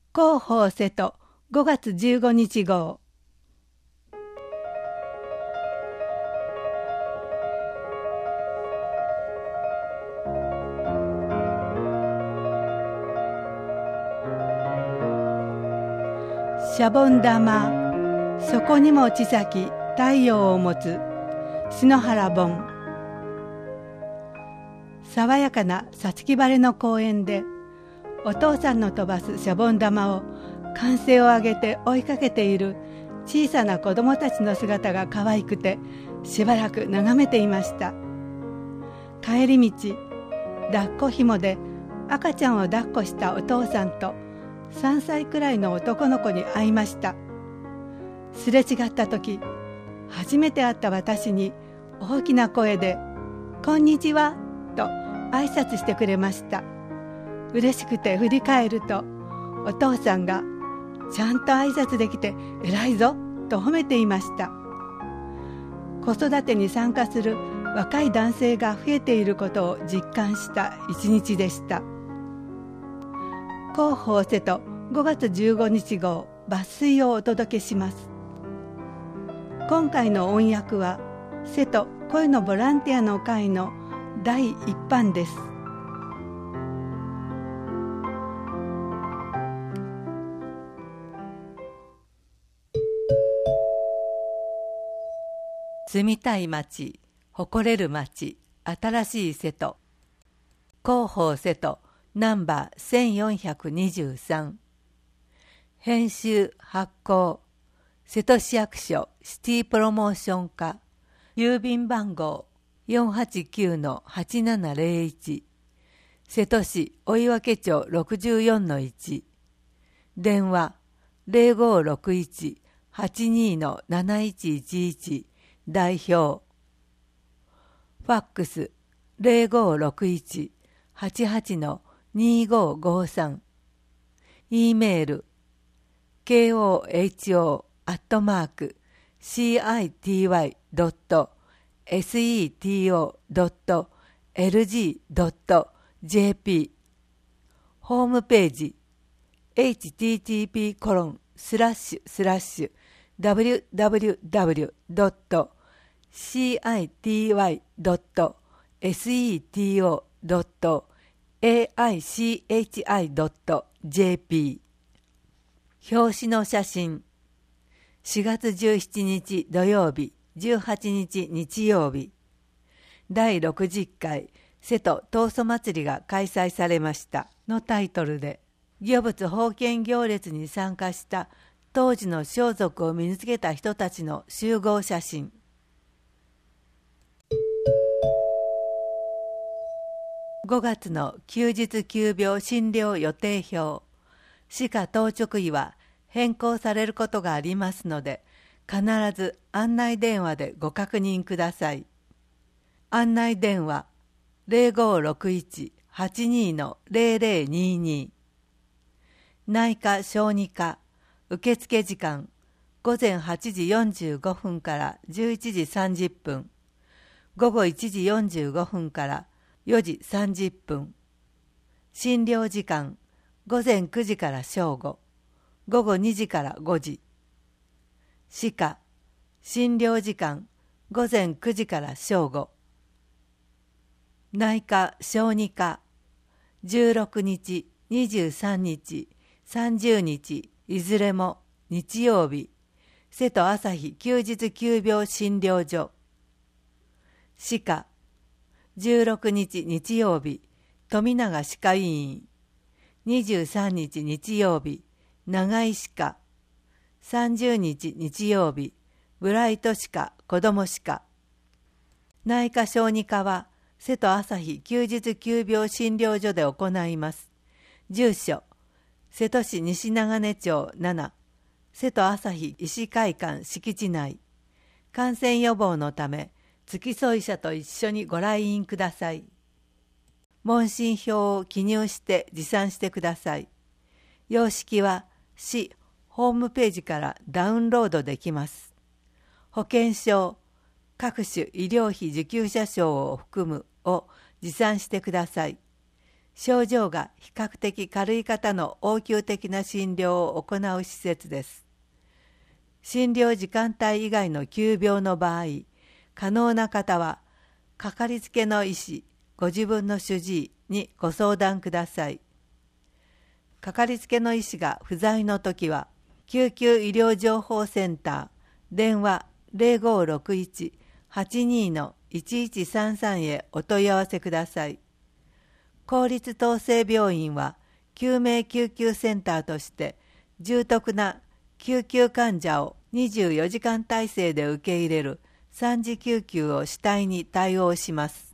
広報瀬戸5月15日号。シャボン玉、そこにも小さき太陽を持つ篠原盆。爽やかな五月晴れの公園で、お父さんの飛ばすシャボン玉を歓声を上げて追いかけている小さな子供たちの姿が可愛くて、しばらく眺めていました。帰り道、抱っこ紐で赤ちゃんを抱っこしたお父さんと3歳くらいの男の子に会いました。すれ違った時、初めて会った私に大きな声でこんにちはと挨拶してくれました。嬉しくて振り返ると、お父さんがちゃんと挨拶できて偉いぞと褒めていました。子育てに参加する若い男性が増えていることを実感した一日でした。広報瀬戸5月15日号抜粋をお届けします。今回の音訳は瀬戸恋のボランティアの会の第一版です。住みたい町、誇れる町、新しい瀬戸。広報瀬戸ナンバー1423。編集発行瀬戸市役所シティプロモーション課、郵便番号 489-8701、瀬戸市追分町 64-1、電話 0561-82-7111、代表。ファックス 0561-88-2553。E メール koho@city.seto.lg.jp。 ホームページ http://www.city.seto.aichi.jp。 表紙の写真。4月17日土曜日、18日日曜日、第60回瀬戸東祖祭りが開催されましたのタイトルで、御物封建行列に参加した当時の装束を身につけた人たちの集合写真。5月の休日急病診療予定表。歯科当直医は変更されることがありますので、必ず案内電話でご確認ください。案内電話 0561-82-0022。内科小児科受付時間午前8時45分から11時30分、午後1時45分から4時30分。診療時間午前9時から正午、午後2時から5時。歯科診療時間午前9時から正午。内科小児科16日、23日、30日いずれも日曜日、瀬戸朝日休日急病診療所。歯科16日日曜日、富永歯科医院。23日日曜日、長井歯科。30日日曜日、ブライト歯科子ども歯科。内科小児科は瀬戸朝日休日急病診療所で行います。住所瀬戸市西長根町7、瀬戸朝日医師会館敷地内。感染予防のため付き添い者と一緒にご来院ください。問診票を記入して持参してください。様式は市ホームページからダウンロードできます。保険証、各種医療費受給者証を含むを持参してください。 症状が比較的軽い方の応急的な診療を行う施設です。診療時間帯以外の急病の場合、可能な方は、かかりつけの医師、ご自分の主治医にご相談ください。かかりつけの医師が不在のときは、救急医療情報センター、電話 0561-82-1133 へお問い合わせください。公立統制病院は、救命救急センターとして、重篤な救急患者を24時間体制で受け入れる3次救急を主体に対応します。